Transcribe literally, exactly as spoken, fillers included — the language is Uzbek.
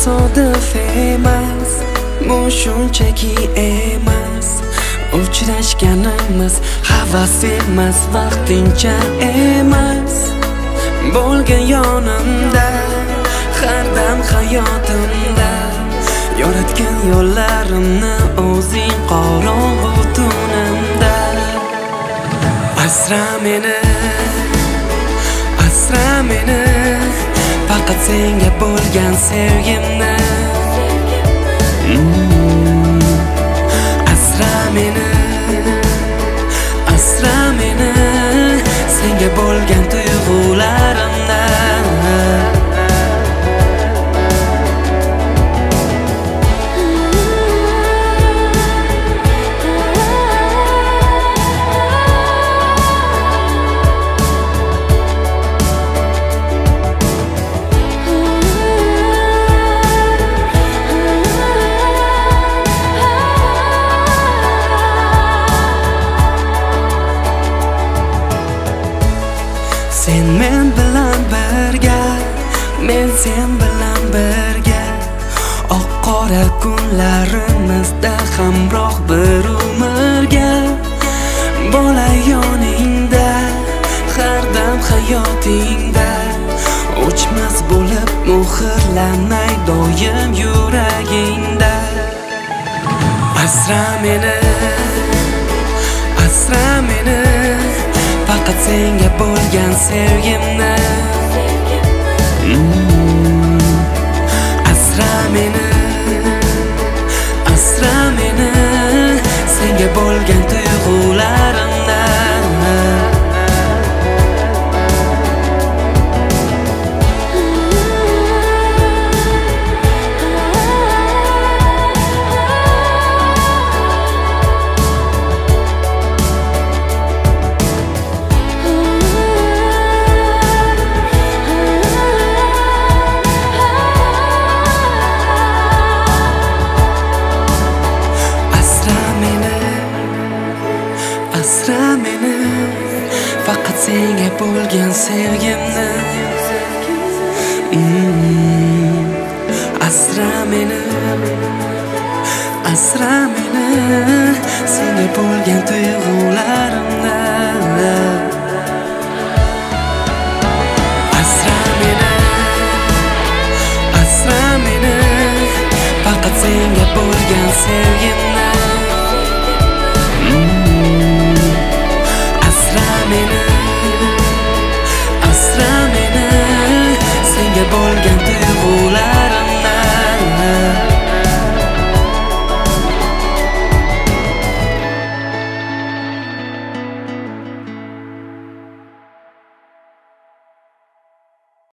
tasodif emas, bu shunchaki emas. Uchrashganimiz havas emas, vaqtincha emas. Bo'lgin yonimda, har dam hayotimda. Yoritgan yo'llarimni o'zing qorong'u tunimda. Asra meni, asra meni, faqat senga bo'lgan sevgimni. mm. Asra meni, asra meni, senga bo'lgan tuyg'ularimni. Sen men bilan birga, men sen bilan birga. Oq qora kunlarimizda hamroh bir umrga. Bo'lay yoningda, har dam hayotingda. O'chmas bo'lib muhrlanay doim yuragingda. Asra meni, asra meni, faqat senga bo'lgan sevgimni. mm. Asra meni, asra meni, senga bo'lgan tuyg'ularimni. Asra meni, faqat senga bo'lgan sevgimni. mm. Asra meni, asra meni, senga bo'lgan tuyg'ularimni. Asra meni, asra meni, faqat senga bo'lgan sevgimni.